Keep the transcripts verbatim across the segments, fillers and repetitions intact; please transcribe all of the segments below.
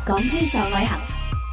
港珠上旅行。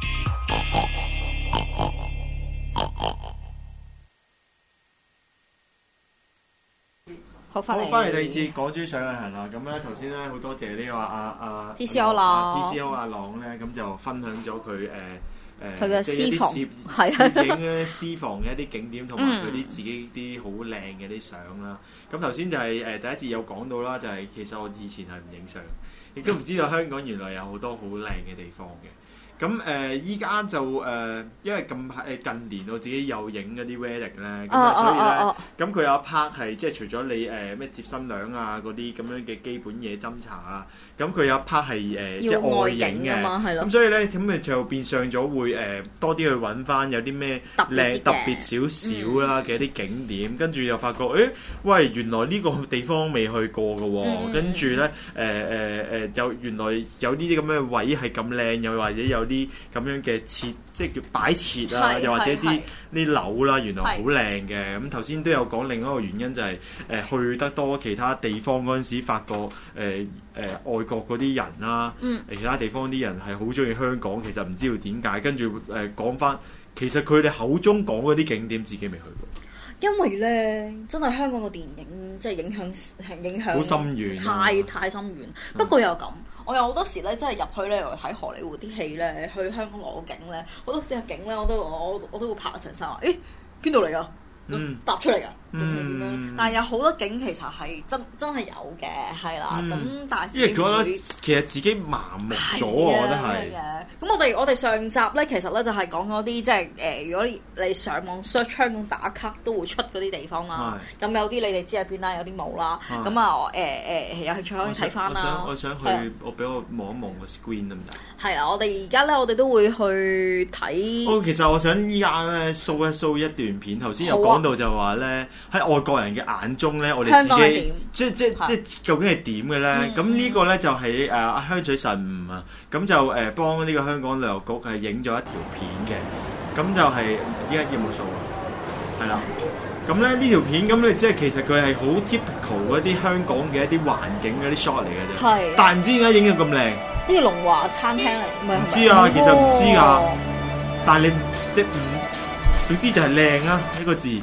好，翻嚟翻嚟第二節港珠上旅行啦。咁咧頭先咧好多謝呢個阿阿 T C O 朗 T C O 阿朗咧，咁就分享咗佢誒誒佢嘅私房攝係攝影咧私房嘅一啲景點，同埋佢啲自己啲好靚嘅啲相啦。咁頭先就係誒第一節有講到啦，就係其實我以前係唔影相，亦都唔知道香港原來有好多好靚嘅地方嘅。咁誒依家就誒、呃，因為近排誒近年我自己有影嗰啲 wedding 咧，咁啊所以咧，咁佢、哦哦、有一 part 係即係除咗你誒咩、呃、接新娘啊嗰啲咁樣嘅基本嘢斟茶啊，咁佢有一 part 係誒即係外景嘅，咁所以咧咁咪就變相咗會誒、呃、多啲去揾翻有啲咩靚特別少少啦嘅啲景點，跟住又發覺誒喂原來呢個地方未去過嘅喎、哦，嗯、跟住咧誒誒誒有原來有呢啲咁嘅位係咁靚，又或者有啲咁樣嘅設，即係叫擺設啊，又或者啲啲樓啦，原來好靚嘅。咁頭先都有講另一個原因就係、是、誒、呃、去得多其他地方嗰陣時，發覺誒誒、呃呃、外國嗰啲人啦，嗯、其他地方啲人係好中意香港，其實唔知道點解。跟住誒講翻，其實佢哋口中講嗰啲景點，自己未去過。 因為咧，真係香港嘅電影即係影響影響好深遠、啊， 太太深遠。不過又咁。嗯我有好多時咧，真係入去咧，睇荷里活啲戲咧，去香港攞景咧，好多隻景咧，我都我我都會拍一陣身話，誒邊度嚟㗎？嗯，搭出嚟㗎，點樣點樣？但係有好多景其實係真真係有嘅，係啦。咁、嗯、但係因為覺得其實自己麻木咗，我覺得係。 咁我哋我哋上集咧，其實咧就係講嗰啲即係誒，如果你上網 search 香港打卡都會出嗰啲地方啦。咁有啲你哋知喺邊啦，有啲冇啦。咁啊誒誒，有興趣可以睇翻啦。 我想我想去，我俾我望一望個 screen 得唔得？ 係啊，我哋而家咧，我哋都會去睇。 哦，其實我想依家咧 show 一 show 一段片，頭先有講到就話咧喺外國人嘅眼中咧，我哋自己即即即究竟係點嘅咧？咁、嗯、呢個咧就係誒阿香取慎吾啊，咁就誒幫呢個香港旅遊局係影咗一條片嘅，咁就係依家有冇數啊？係啦，咁咧呢條片咁你即係其實佢係好 typical 嗰啲香港嘅一啲環境嗰啲 shot 嚟嘅啫，係，但係唔知點解影到咁靚。 呢個龍華餐廳嚟，唔係唔知啊，其實唔知㗎，哦、但係你即係唔總之就係靚啊呢個字。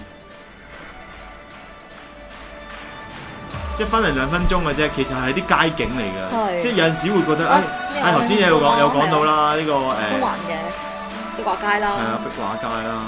即係分嚟兩分鐘嘅啫，其實係啲街景嚟嘅，即係有陣時會覺得，誒、啊，誒頭先有講有講到啦，呢、呢個誒， 中環嘅壁畫街啦， 係啊，壁畫街啦。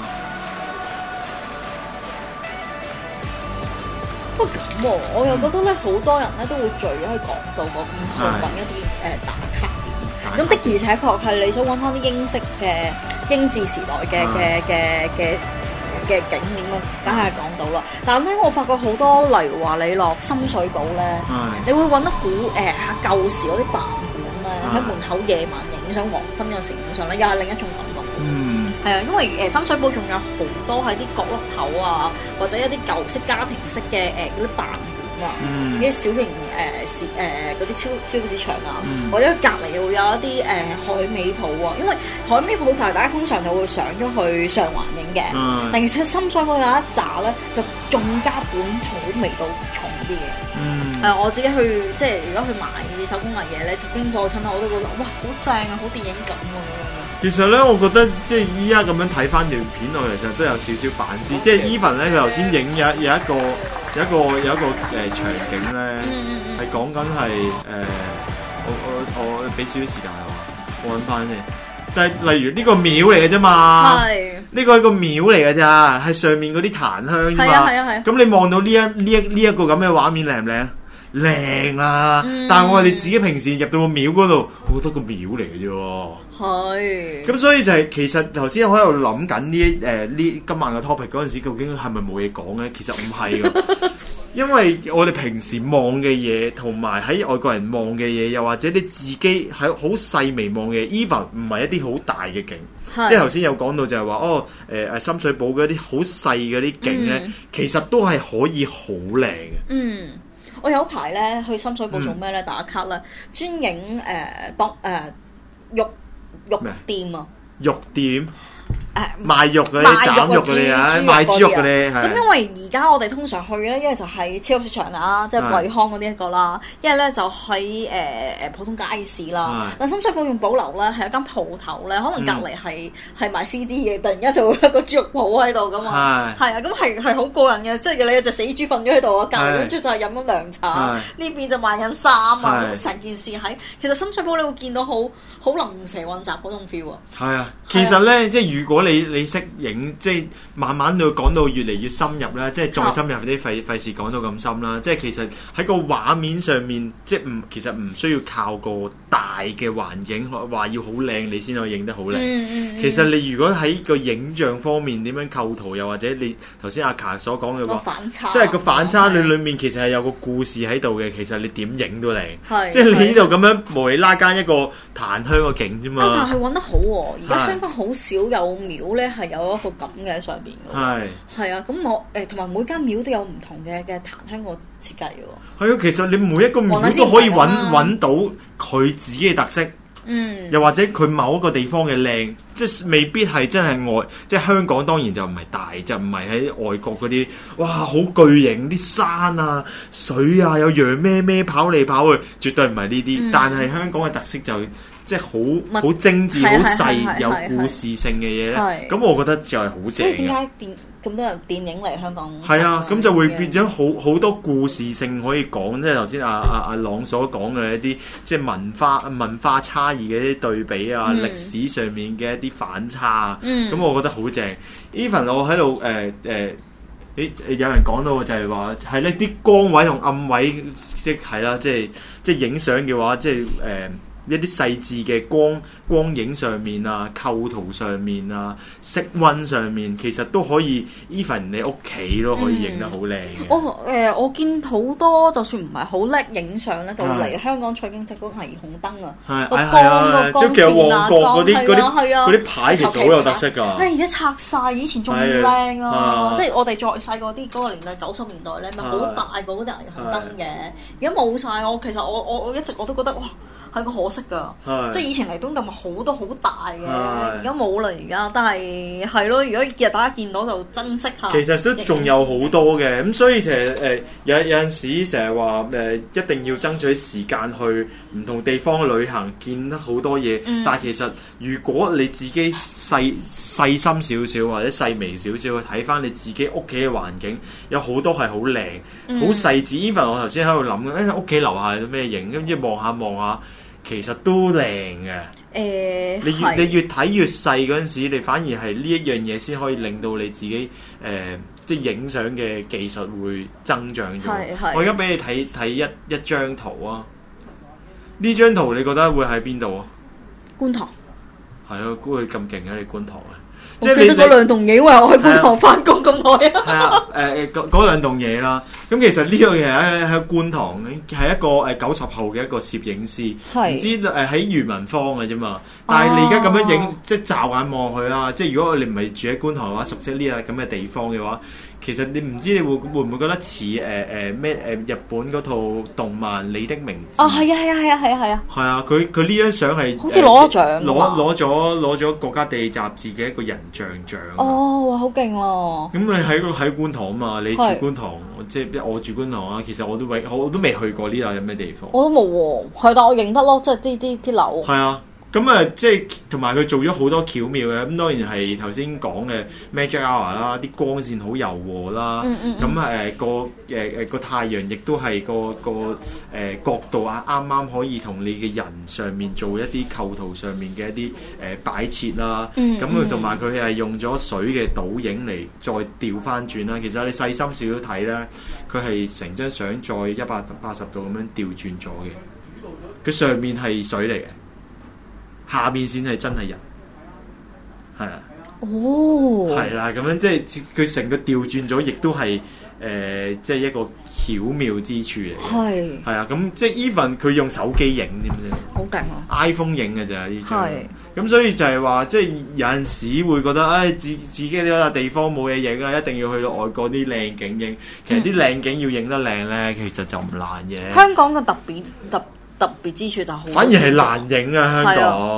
不過咁喎，我又覺得咧，好多人咧都會聚咗去港島嗰邊去揾一啲誒打卡點。咁的而且確係你想揾翻啲英式嘅英治時代嘅嘅嘅嘅嘅景點啊，梗係講到啦。但係咧，我發覺好多，例如話你落深水埗咧，你會揾得古誒舊時嗰啲版本咧，喺門口夜晚影相黃昏嗰陣時影相咧，又係另一種感覺。嗯，係啊，因為誒深水埗仲有好多喺啲角落頭啊，或者一啲舊式家庭式嘅誒嗰啲版本啊，啲、嗯、小型誒市誒嗰啲超超市場啊，嗯、或者隔離又會有一啲誒、呃、海味鋪啊，因為海味鋪就係大家通常就會上咗去上環影嘅，嗯、但其實深水埗有一紮咧就更加本土味道重啲嘅。嗯，誒、呃、我自己去即係如果去買手工藝嘢咧，就經過親我都覺得哇好正啊，好電影感啊！ 其實咧，我覺得即係依家咁樣睇翻條片，我其實都有少少反思。嗯、即係 Even 咧，佢頭先影有有一個有一個有一個誒、呃、場景咧，係講緊係誒，我我我俾少少時間我，我揾翻先。就係、是、例如呢個廟嚟嘅啫嘛，呢個係個廟嚟嘅咋，係上面嗰啲檀香啫嘛。係啊係啊係。咁你望到呢一呢一呢一個咁嘅畫面靚唔靚？靚啦，嗯、但係我哋自己平時入到個廟嗰度，我覺得個廟嚟嘅啫。係。咁所以就係、是、其實頭先我喺度諗緊呢誒呢今晚嘅 topic 嗰陣時，究竟係咪冇嘢講咧？其實唔係㗎，因為我哋平時望嘅嘢，同埋喺外國人望嘅嘢，又或者你自己喺好細微望嘅 even 唔係一啲好大嘅景。是即係頭先有講到就係話哦誒誒、呃、深水埗嗰啲好細嗰啲景咧，嗯、其實都係可以好靚嘅。嗯。 我有排咧去深水埗做咩咧？打卡咧，專影誒當誒肉肉店啊！ 肉店誒賣肉嗰啲、斬肉嗰啲啊，賣豬肉嗰啲。 咁因為而家我哋通常去咧，一係就係超級市場啦，即係惠康嗰啲一個啦，一係咧就喺誒誒普通街市啦。但深水埗用保留咧係一間鋪頭咧，可能隔離係係賣 C D 嘅，突然間就會一個豬肉鋪喺度噶嘛。係啊，咁係係好過癮嘅，即係你有隻死豬瞓咗喺度啊，隔離跟住就係飲緊涼茶，呢邊就賣緊衫啊，咁成件事喺其實深水埗你會見到好好龍蛇混雜嗰種 feel 啊。係啊，其實咧即係如果你你識影，即係慢慢到講到越嚟越深入啦，即係再深入啲費費事講到咁深啦。即係其實喺個畫面上面，即係唔其實唔需要靠個大嘅環境，話要好靚你先可以影得好靚。嗯嗯嗯、其實你如果喺個影像方面點樣構圖，又或者你頭先阿卡所講嘅個反差，即係個反差裏裏面其實係有個故事喺度嘅。其實你點影都靚，即係你呢度咁樣無厘啦間一個檀香個景啫嘛。 但係揾得好喎、啊，而家香港好少有廟咧係有一個咁嘅喺上邊嘅。係係啊，咁我誒同埋每間廟都有唔同嘅嘅檀香個設計嘅喎。係啊，其實你每一個廟都可以揾揾到佢自己嘅特色。嗯，又或者佢某一個地方嘅靚，即係未必係真係外，即係香港當然就唔係大，就唔係喺外國嗰啲，哇好巨型啲山啊、水啊，有羊咩咩跑嚟跑去，絕對唔係呢啲。嗯、但係香港嘅特色就即係好好精緻、好細、有故事性嘅嘢咧。咁我覺得就係好正。所以點解電咁多人電影嚟香港？係啊，咁就會變咗好好多故事性可以講，即係頭先阿阿阿朗所講嘅一啲即係文化文化差異嘅一啲對比啊，嗯、歷史上面嘅一啲反差啊，咁、嗯、我覺得好正。Even 我喺度誒誒，誒有人講到就係話係呢啲光位同暗位，即係啦，即係即係影相嘅話，即係誒。呃一啲細緻嘅光光影上面啊、構圖上面啊、色溫上面，其實都可以 even 你屋企都可以影得好靚嘅。我誒、呃、我見好多就算唔係好叻影相咧，就嚟香港取景即嗰霓虹燈啊，個光個光線啊，嗰啲嗰啲嗰啲牌其實好有特色㗎。誒而家拆晒，以前仲靚啊！即係我哋再細個啲嗰個年代，九十年代咧，咪好大個嗰啲霓虹燈嘅，而家冇晒。我其實我我我一直我都覺得哇〜係個可惜㗎，即係以前嚟東咁好多好大嘅，而家冇啦而家，但係係咯，如果日大家見到就珍惜下。其實都仲有好多嘅，咁所以其實誒有有陣時成日話誒一定要爭取時間去唔同地方旅行，見得好多嘢。嗯、但係其實如果你自己細細心少少或者細微少少去睇翻你自己屋企嘅環境，有好多係好靚、好、嗯、細緻。even 我頭先喺度諗嘅，誒屋企樓下有咩影，跟住望下望下。其實都靚嘅，誒、欸，你越是你越睇越細嗰陣時，你反而係呢一樣嘢先可以令到你自己誒、呃，即係影相嘅技術會增長咗。我而家俾你睇睇一一張圖啊，呢張圖你覺得會喺邊度啊？觀塘。係啊，估佢咁勁嘅你觀塘啊！即係你嗰兩棟嘢，因為我去觀塘翻工咁耐啊。係啊，誒誒，嗰嗰兩棟嘢啦。咁其實呢樣嘢喺喺觀塘，係一個誒九十後嘅一個攝影師，唔知誒喺裕民坊嘅啫嘛。但係你而家咁樣影，即係驟眼望去啦。即係如果你唔係住喺觀塘嘅話，熟悉呢個咁嘅地方嘅話。其實你唔知你會會唔會覺得似誒誒咩誒日本嗰套動漫《你的名字》？哦，係啊，係啊，係啊，係啊，係啊！係啊，佢佢呢張相係好似攞獎，攞攞咗攞咗國家地理雜誌嘅一個人像獎。哦，哇，好勁喎！咁你喺個喺觀塘啊嘛，你住觀塘，即係我住觀塘啊。其實我都未我都未去過呢度有咩地方。我都冇喎，係，但我認得咯，即係啲啲啲樓。係啊。咁啊，即係同埋佢做咗好多巧妙嘅，咁當然係頭先講嘅 Magic Hour 啦，啲光線好柔和啦，咁誒個誒誒個太陽亦都係個個誒、呃、角度啊，啱啱可以同你嘅人上面做一啲構圖上面嘅一啲誒、呃、擺設啦，咁佢同埋佢係用咗水嘅倒影嚟再調翻轉啦。其實你細心少少睇咧，佢係成張相再一百八十度咁樣調轉咗嘅，佢上面係水嚟嘅。下面先係真係人，係啊，哦，係啦，咁樣即係佢成個調轉咗，亦都係誒，即係一個巧妙之處嚟。係係啊，咁即係 even 佢用手機影點啫，好勁啊 ！iPhone 影嘅咋呢張，咁所以就係話，即係有陣時會覺得，唉、哎，自自己呢個地方冇嘢影啊，一定要去到外國啲靚景影。其實啲靚景要影得靚咧，其實就唔難嘅。香港嘅特別特。特別之處就好，反而係難影啊！香港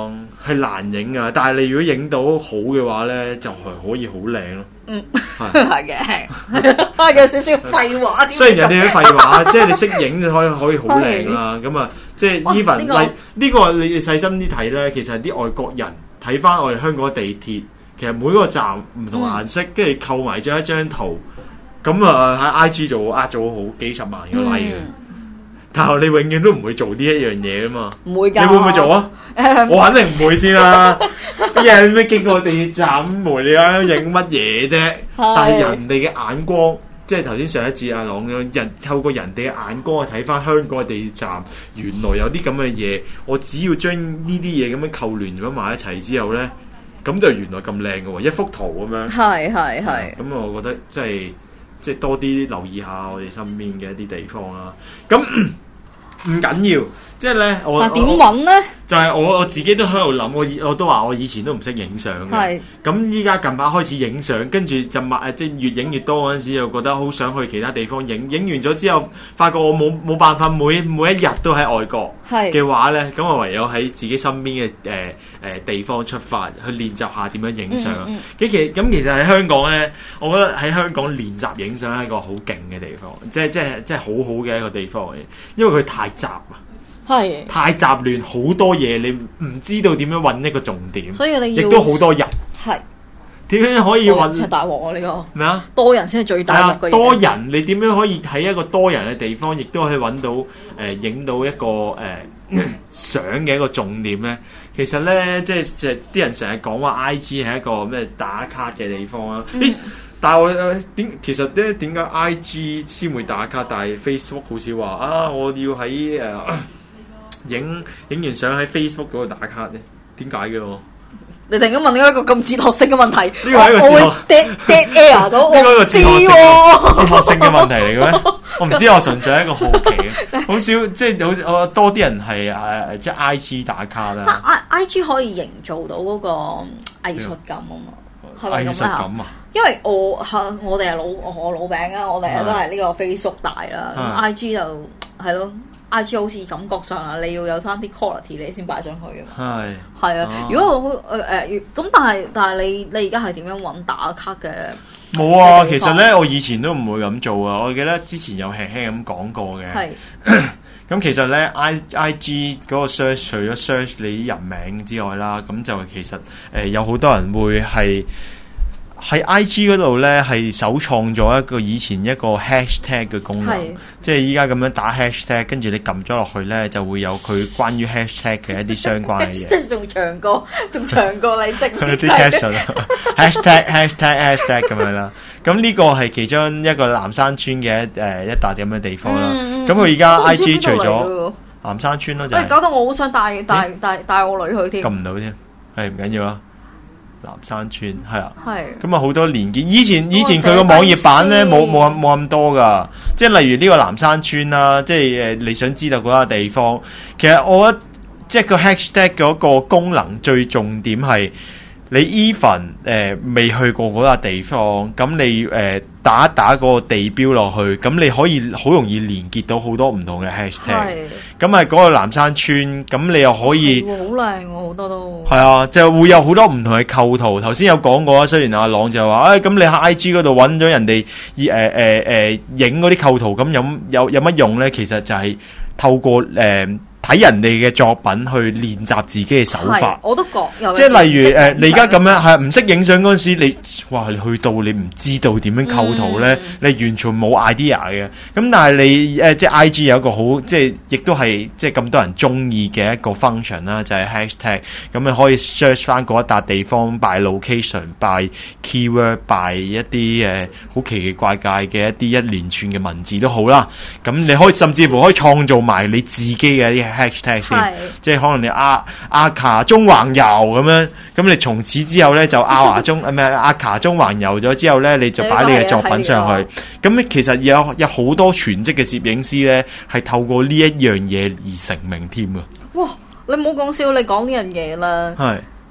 係難影啊，但係你如果影到好嘅話咧，就係可以好靚咯。 嗯，係嘅，有少少廢話。 雖然人哋啲廢話，即係你識影就可以可以好靚啦。咁啊，即係 even 呢呢個你細心啲睇咧，其實啲外國人睇翻我哋香港地鐵，其實每個站唔同顏色，跟住扣埋咗一張圖，咁啊喺 I G 就呃咗好幾十萬個 like 嘅。但係你永遠都唔會做呢一樣嘢啊嘛， 唔會㗎， 你會唔會做啊？我肯定唔會先啦。啲人咩經過地鐵站無理啊影乜嘢啫？但係人哋嘅眼光，即係頭先上一節阿朗咁，人透過人哋嘅眼光去睇翻香港嘅地鐵站，原來有啲咁嘅嘢。我只要將呢啲嘢咁樣扣聯咗埋一齊之後咧，咁就原來咁靚嘅喎，一幅圖咁樣。係係係。咁我覺得即係即係多啲留意下我哋身邊嘅一啲地方啦。咁唔緊要，即係咧，我點揾咧？就係我我自己都喺度諗，我我都話我以前都唔識影相嘅。咁依家近排開始影相，跟住就買即係越影越多嗰陣時，又覺得好想去其他地方影。影完咗之後，發覺我冇冇辦法每每一日都喺外國嘅話咧，咁我唯有喺自己身邊嘅誒誒地方出發去練習下點樣影相。咁、嗯嗯、其咁其實喺香港咧，我覺得喺香港練習影相係一個好勁嘅地方，即係即係即係好好嘅一個地方嚟，因為佢太雜啊。係太雜亂，好多嘢你唔知道點樣揾一個重點，所以你亦都好多人。係點樣可以揾？大鑊啊！呢個咩啊？多人先係最大鑊嘅嘢。多人你點樣可以喺一個多人嘅地方，亦都可以揾到誒影、呃、到一個誒相嘅一個重點咧？其實咧，即係即係啲人成日講話 I G 係一個咩打卡嘅地方啊！嗯但係我點、呃、其實咧點解 I G 先會打卡，但係 Facebook 好少話啊！我要喺誒。呃影影完相喺 Facebook 嗰度打卡咧，點解嘅？你突然間問咗一個咁哲學性嘅問題，呢個係一個哲學 dead dead air 咗，呢個係一個哲學性哲學性嘅問題嚟嘅咩？我唔知，我純粹係一個好奇嘅，好少即係好多啲人係誒即係 I G 打卡啦。但 I I G 可以營造到嗰個藝術感啊嘛，係咪咁啊？因為我嚇我哋係老我老餅啊，我哋都係呢個 Facebook 大啦，咁 I G 就係咯。I G 好似感覺上啊，你要有翻啲 quality 你先擺上去啊嘛。係係啊，哦、如果我誒誒咁，但係但係你你而家係點樣揾打卡嘅？冇啊，其實咧我以前都唔會咁做啊。我記得之前有輕輕咁講過嘅。係咁其實咧 I I G 嗰個 search 除咗 search 你人名之外啦，咁就其實誒、呃、有好多人會係。喺 I G 嗰度咧，係首創咗一個以前一個 hashtag 嘅功能，即係依家咁樣打 hashtag， 跟住你撳咗落去咧，就會有佢關於 hashtag 嘅一啲相關嘅嘢。即係仲長過，仲長過你正啲 hashtag hashtag hashtag 咁樣啦。咁呢個係其中一個南山村嘅一誒一笪咁嘅地方啦。咁佢而家 I G 除咗南山村咯，就係搞到我好想帶帶帶帶我女去添。撳唔到添，係唔緊要啊。南山村係啦，咁啊好多年見。以前以前佢個網頁版咧冇冇冇咁多噶，即係例如呢個南山村啦，即係誒你想知道嗰個地方，其實我覺得即係個 hashtag 嗰個功能最重點係你 even 誒未去過嗰個地方，咁你誒、呃、打一打個地標落去，咁你可以好容易連結到好多唔同嘅 hashtag。咁啊嗰個南山村，咁你又可以好靚喎，好多都係啊，就會有好多唔同嘅構圖。頭先有講過啊，雖然阿朗就話，誒、哎、咁你喺 I G 嗰度揾咗人哋誒誒誒影嗰啲構圖，咁有有有乜用咧？其實就係透過誒。呃睇人哋嘅作品去練習自己嘅手法，我都覺。即係例如誒、呃，你而家咁樣係唔識影相嗰陣時，你哇，你去到你唔知道點樣構圖咧、嗯，你完全冇 idea 嘅。咁但係你誒、呃，即係 I G 有一個好，即係亦都係即係咁多人中意嘅一個 function 啦，就係 hashtag。咁你可以 search 翻嗰一笪地方 by location、by keyword、by 一啲誒好奇奇怪怪嘅一啲一連串嘅文字都好啦。咁你可以甚至乎可以創造埋你自己嘅一啲 hashtag 先，即係可能你阿阿卡中環遊咁樣，咁你從此之後咧就阿華中唔係阿卡中環遊咗之後咧，你就擺你嘅作品上去。咁其實有有好多全職嘅攝影師咧，係透過呢一樣嘢而成名添㗎。哇！你唔好講笑，你講呢樣嘢啦。係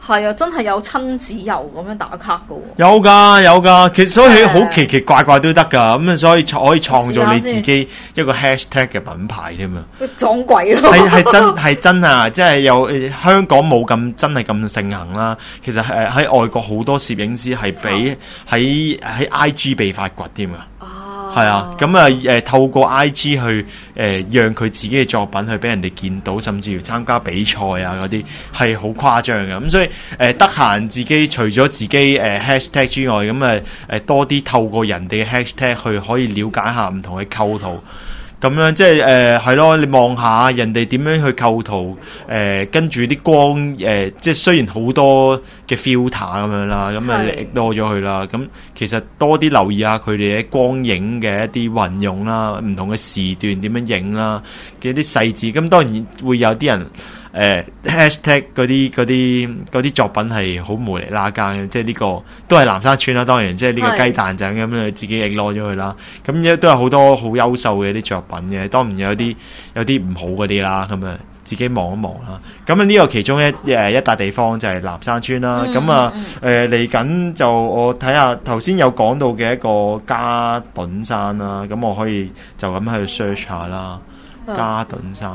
係啊，真係有親子遊咁樣打卡噶喎。 有㗎有㗎，其實所以好奇奇怪怪都得㗎，咁啊所以可以創造你自己一個 hashtag 嘅品牌添啊。 撞鬼咯！ 係係真係真啊！即係有香港冇咁真係咁盛行啦。其實誒喺外國好多攝影師係俾喺喺 I G 被發掘添啊。係啊，咁啊誒透過 I G 去誒、呃、讓佢自己嘅作品去俾人哋見到，甚至乎參加比賽啊嗰啲係好誇張嘅。咁所以誒得閒自己除咗自己誒、呃、hashtag 之外，咁誒誒多啲透過人哋嘅 hashtag 去可以了解下唔同嘅構圖。咁樣即係誒係咯，你望下人哋點樣去構圖，誒、呃、跟住啲光誒、呃，即係雖然好多嘅 filter 咁樣啦，咁啊力多咗佢啦。咁其實多啲留意下佢哋嘅光影嘅一啲運用啦，唔同嘅時段點樣影啦嘅一啲細節。咁當然會有啲人。誒、呃、hashtag 嗰啲嗰啲嗰啲作品係好無厘啦更嘅，即係呢個都係南山村啦。當然即係呢個雞蛋仔咁樣自己攞咗佢啦。咁亦都有好多好優秀嘅啲作品嘅，當然有啲有啲唔好嗰啲啦。咁啊自己望一望啦。咁啊呢個其中一誒一笪地方就係南山村啦。咁、嗯、啊誒嚟緊就我睇下頭先有講到嘅一個加頓山啦。咁我可以就咁喺度 search 下啦。加頓山。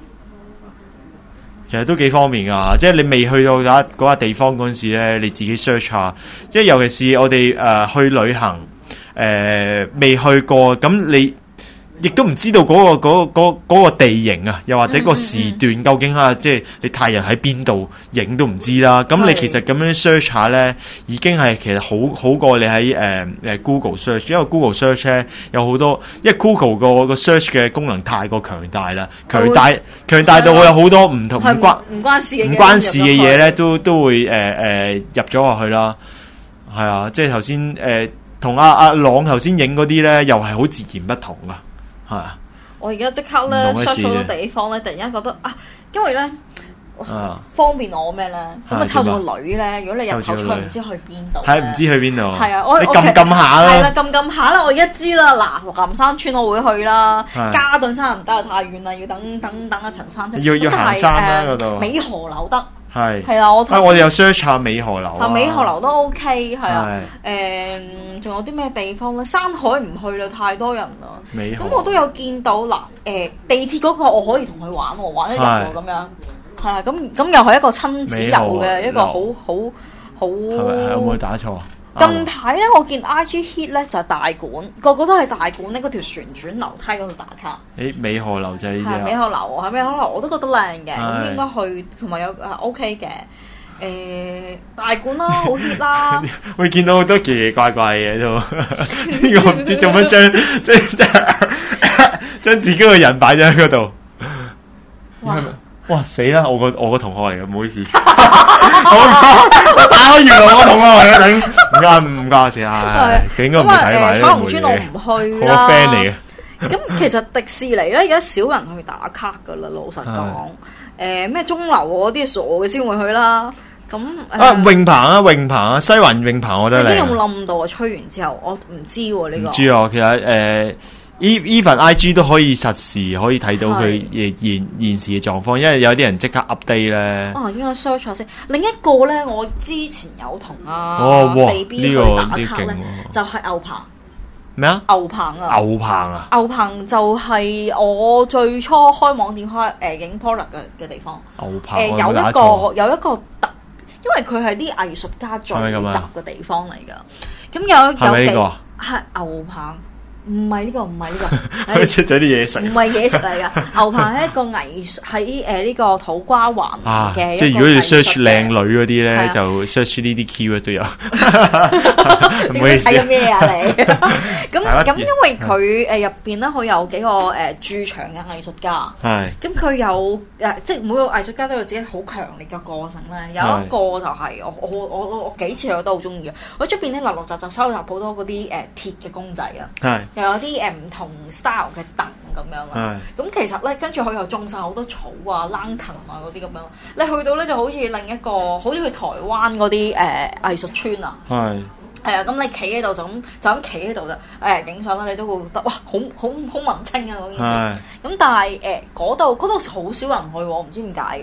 其實都幾方便噶，即係你未去到嗰嗰個地方嗰陣時咧，你自己 search 下。即係尤其是我哋誒、呃、去旅行，誒、呃、未去過，咁你亦都唔知道嗰、嗰個嗰、嗰個嗰、嗰個地形啊，又或者個時段究竟啊，嗯嗯嗯即係你太陽喺邊度影都唔知啦。咁你其實咁樣 search 下咧，已經係其實好好過你喺誒誒 Google search，因為 Google search 咧有好多，因為 Google 個個 search 嘅功能太過強大啦，強大強大到我有好多唔同唔關唔關事嘅唔關事嘅嘢咧，都都會誒誒、呃、入咗落去啦。係啊，即係頭先誒同阿阿朗頭先影嗰啲咧，又係好截然不同噶。係啊！ 我而家即刻咧 search 好多地方咧，突然間覺得啊，因為咧、啊、方便我咩咧？咁啊，湊住個女咧，如果你入頭出唔知去邊度， 係唔知去邊度？係啊，我你撳撳下啦， 係啦，撳撳下啦，我而家知啦。嗱，南山村我會去啦，嘉頓山唔得，太遠啦，要等等等阿陳生出。 要要行山啦嗰度。 美荷樓得。 係係啦，我啊，我哋有 search 下美荷樓啊， 美荷樓都 OK， 係啊，誒，仲有啲咩地方咧？山海唔去啦，太多人啦。美荷咁我都有見到嗱，誒地鐵嗰個我可以同佢玩喎，玩一日喎咁樣，係啊，咁咁又係一個親子遊嘅一個好好好。係咪有冇打錯？近排咧，我見 I G hit 咧就係大館，個個都係大館咧，嗰條旋轉樓梯嗰度打卡。 誒，美荷樓就係呢啲啊。 美荷樓係美荷樓，我都覺得靚嘅，咁應該去，同埋有誒 OK 嘅。誒大館啦，好 hit 啦。 會見到好多奇奇怪怪嘅都，呢個唔知做乜將即係將自己個人擺咗喺嗰度。哇！哇死啦！我個我個同學嚟嘅，唔好意思。我打開原來我個同學嚟嘅，頂唔關唔關事啊！佢應該唔會睇埋呢個梅嘅。彩虹村我唔去啦。好 friend 嚟嘅。 咁其實迪士尼咧，而家少人去打卡噶啦，老實講。誒咩鐘樓嗰啲傻嘅先會去啦。咁啊泳棚啊泳棚啊西環泳棚我覺得靚。 有冇冧到啊？吹完之後，我唔知喎呢個。 唔知啊，其實誒。even I G 都可以實時可以睇到佢現現現時嘅狀況，因為有啲人即刻 update 咧。 哦，應該 search 下先。另一個咧，我之前有同阿四 B 去打卡咧，就係牛棚。咩啊？牛棚啊！ 牛棚啊！ 牛棚就係我最初開網店開誒影 product 嘅嘅地方。 牛棚誒有一個有一個特，因為佢係啲藝術家聚集嘅地方嚟㗎。咁有有幾係牛棚。唔係呢個，唔係呢個， 出咗啲嘢食。 唔係嘢食嚟噶，牛棚係一個藝術喺誒呢個土瓜灣嘅。 即係如果你 search 靚女嗰啲咧，就 search 呢啲 keyword 都有。唔好意思。睇緊咩啊你？咁咁因為佢誒入邊咧，佢有幾個誒駐場嘅藝術家。係。咁佢有誒，即係每個藝術家都有自己好強烈嘅個性咧。有一個就係我我我我我幾次我都好中意嘅。我出邊咧，陸陸續續收集好多嗰啲誒鐵嘅公仔啊。係。又有啲誒唔同 style 嘅凳咁樣啦，咁其實咧跟住佢又種晒好多草啊、冷藤啊嗰啲咁樣，你去到咧就好似另一個，好似去台灣嗰啲誒藝術村啊，係係啊，咁你企喺度就咁就咁企喺度就誒影相啦，你都會覺得哇好好好文青啊嗰件事，咁但係誒嗰度嗰度好少人去喎，唔知點解。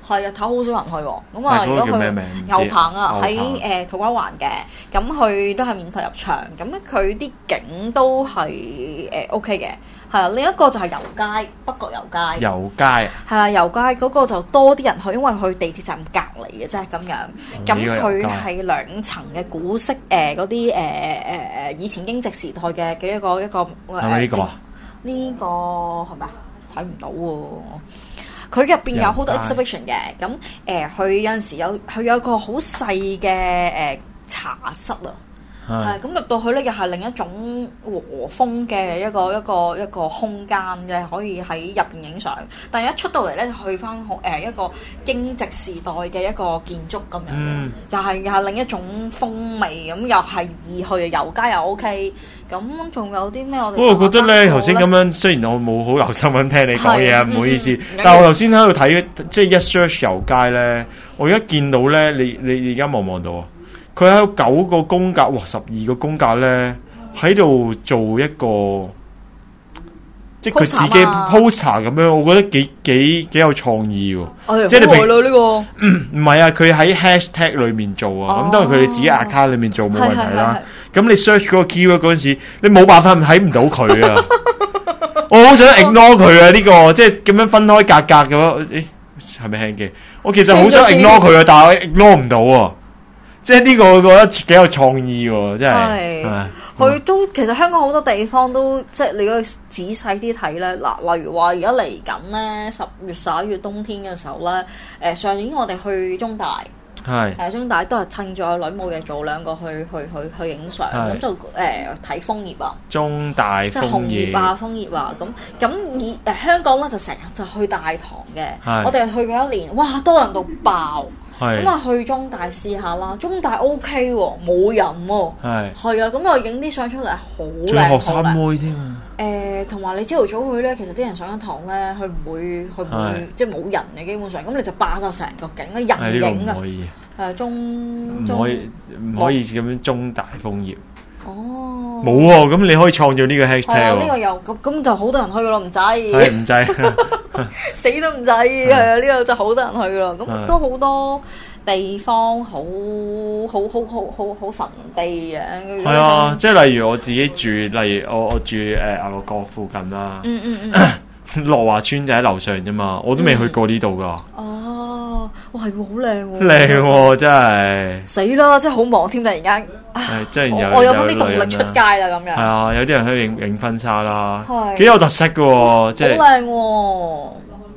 係啊，頭好少人去喎。咁啊，如果去牛棚啊，喺誒土瓜灣嘅，咁佢都係免費入場。咁佢啲景都係誒 OK 嘅。係啊，另一個就係油街，北角油街。 油街係啊，油街嗰個就多啲人去，因為佢地鐵站隔離嘅啫咁樣。咁佢係兩層嘅古式誒嗰啲誒誒誒以前英殖時代嘅嘅一個一個誒。 係咪呢個啊？ 呢個係咪啊？睇唔到喎。佢入邊有好多 exhibition 嘅，咁誒佢有陣時有佢有個好細嘅誒茶室啊。係咁入到去咧，又係另一種和風嘅一個一個一個空間嘅，可以喺入邊影相。但係一出到嚟咧，去翻誒一個英殖時代嘅一個建築咁樣嘅，嗯、又係又係另一種風味。咁又係易去嘅，遊街又 OK。咁仲有啲咩我哋？ 我覺得咧，頭先咁樣，雖然我冇好留心咁聽你講嘢啊，唔好意思。嗯、但係我頭先喺度睇，即係一 search 遊街咧，我而家見到咧，你你你而家望唔望到啊？佢喺九個宮格，哇！十二個宮格咧，喺度做一個，即係佢自己 poster 咁樣，我覺得幾幾幾有創意喎。哎、即係你平呢、呢個唔係啊，佢喺 hashtag 裏面做啊，咁當然佢哋自己 account 裏面做冇問題啦。咁你 search 嗰個 keyword 嗰陣時，你冇辦法睇唔到佢啊！我好想 ignore 佢啊！呢、呢個即係咁樣分開格格咁，誒係咪輕機？我其實好想 ignore 佢啊，但係我 ignore 唔到啊！即係呢個，我覺得幾有創意喎，真係。係， 佢都其實香港好多地方都即係你如果仔細啲睇咧，嗱，例如話而家嚟緊咧十月十一月冬天嘅時候咧，誒、呃、上年我哋去中大，係係中大都係趁住我女冇嘢做，兩個去去去去影相，咁就誒睇楓葉啊。中大楓葉，即係紅葉啊，楓葉啊，咁咁以誒香港咧就成日就去大堂嘅，我哋去過一年，哇多人到爆。咁啊，去中大試下啦，中大 O K 喎，冇人喎，係係啊，咁啊影啲相出嚟好靚，仲學生妹添啊！誒，同埋你朝頭早去咧，其實啲人上一堂咧，佢唔會，佢唔會即係冇人嘅基本上，咁你就霸晒成個景啊，人影啊，係中唔可以唔可以咁樣中大楓葉。哦，冇喎，咁你可以創造呢個 hashtag。係啊，呢個又咁咁就好多人去噶咯，唔制。係唔制，死都唔制。係啊，呢個就好多人去咯。咁都好多地方好好好好好好神秘嘅。係啊，即係例如我自己住，例如我我住誒亞樂角附近啦。嗯嗯嗯。樂華村就喺樓上啫嘛，我都未去過呢度噶。哦，哇，係喎，好靚喎。靚喎，真係。死啦！真係好忙添，突然間。係，即係有我有翻啲動力出街啦，咁樣。係啊，有啲人去影影婚紗啦，幾有特色嘅，即係。好靚喎！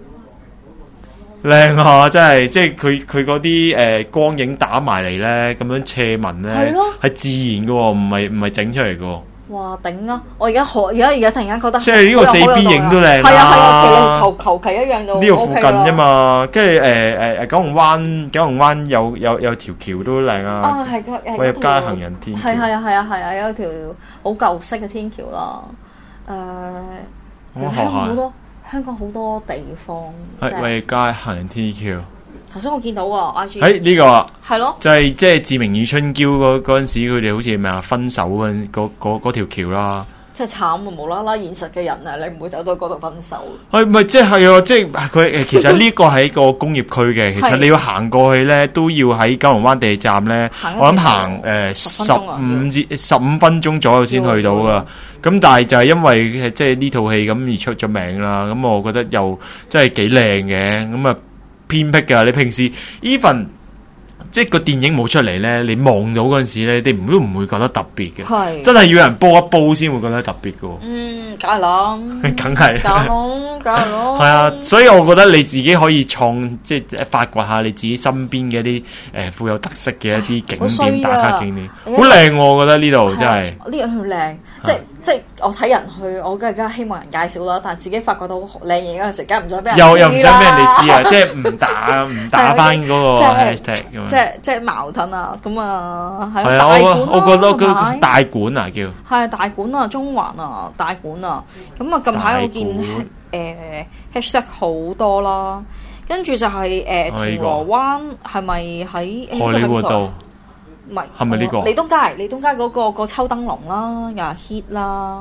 靚啊！真係，即係佢佢嗰啲誒光影打埋嚟咧，咁樣斜紋咧，係咯，係自然嘅，唔係唔係整出嚟嘅。哇頂啊！我而家可而家而家突然間覺得，即係呢個四 B 影都靚啦。係啊係啊，其實求求其一樣都呢個附近啫嘛。跟住誒誒誒九龍灣九龍灣有有有條橋都靚啊。啊係個誒。入街行人天橋。係係啊係啊係啊，有條好舊式嘅天橋啦。誒，其實香港好多香港好多地方。係惠街行人天橋。頭先我見到啊 I G 誒呢個啊係咯，就係即係志明與春嬌嗰嗰陣時，佢哋好似咩啊分手嗰嗰嗰嗰條橋啦。即係慘啊！無啦啦現實嘅人啊，你唔會走到嗰度分手。係唔係即係啊？即係佢誒，其實呢個係一個工業區嘅，其實你要行過去咧，都要喺九龍灣地鐵站咧，我諗行誒十五至十五分鐘左右先去到噶。咁但係就係因為即係呢套戲咁而出咗名啦。咁我覺得又真係幾靚嘅。咁啊〜偏僻㗎，你平時 even 即係個電影冇出嚟咧，你望到嗰陣時咧，你唔都唔會覺得特別嘅，係真係要人煲一煲先會覺得特別嘅。嗯，梗係啦，梗係，梗咯，梗係咯。係啊，所以我覺得你自己可以創即係發掘下你自己身邊嘅一啲誒富有特色嘅一啲景點打卡景點，好靚喎！我覺得呢度真係呢樣好靚，即係。即係我睇人去，我梗係梗係希望人介紹啦。但係自己發覺到靚嘢嗰陣時，梗係唔想俾人知啦。又又唔想俾人哋知啊！即係唔打唔打翻嗰個 hashtag 咁樣。即係即係矛盾啊！咁啊，係啊，大館咯，我覺得佢大館啊叫。係大館啊，中環啊，大館啊。咁啊，近排我見誒 hashtag 好多啦。跟住就係誒銅鑼灣係咪喺荷里活道？唔係，係咪呢個？利東街，利東街嗰個個秋燈籠啦，又係 hit 啦，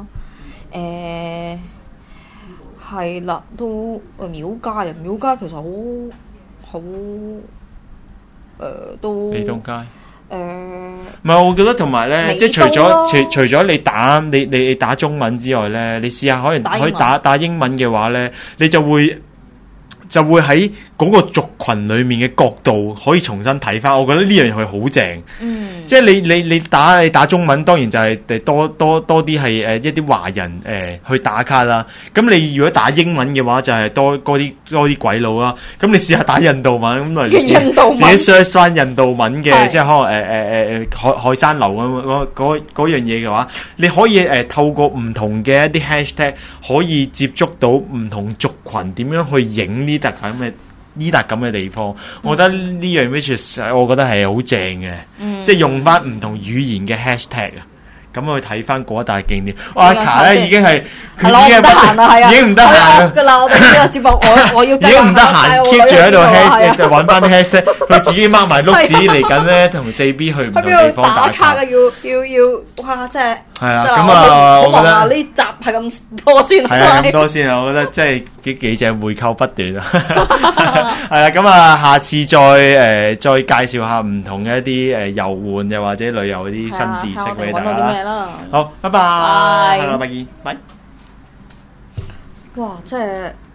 誒係啦，都廟街啊，廟街其實好好誒、呃、都美東街。 誒， 唔係，我覺得同埋咧，即係除咗除除咗你打你你你打中文之外咧，你試下可能可以打打英文嘅話咧，你就會就會喺嗰個族群裏面嘅角度可以重新睇翻。我覺得呢樣嘢係好正。嗯。即係你你你打你打中文，當然就係誒多多多啲係誒一啲華人誒、呃、去打卡啦。咁你如果打英文嘅話，就係、是、多多啲多啲鬼佬啦。咁你試下打印度文，咁嚟自己 search 翻印度文嘅，即係可能誒誒誒誒海海山樓咁嗰嗰嗰樣嘢嘅話，你可以誒、呃、透過唔同嘅一啲 hashtag 可以接觸到唔同族群點樣去影呢笪咁嘅。呢笪咁嘅地方，我覺得呢樣 which 我覺得係好正嘅，嗯、即係用翻唔同語言嘅 hashtag 啊，咁去睇翻嗰一笪景點。哇！阿卡咧已經係佢已經唔得閒啦，係啊，已經唔得閒㗎啦。我哋呢個節目，我我要已經唔得閒 keep 住喺度 hashtag 就揾翻啲 hashtag，佢自己 mark 埋碌屎嚟緊咧，同四 B 去唔同地方打卡啊！要要要，哇！真係〜 係啊，咁啊，我覺得呢集係咁多先， 係啊，咁多先啊，我覺得真係幾幾正，回購不斷啊。係啊，咁啊，下次再誒、呃、再介紹下唔同嘅一啲誒遊玩又或者旅遊嗰啲新知識俾大家啦。好，拜拜，拜拜，拜拜。哇，真係〜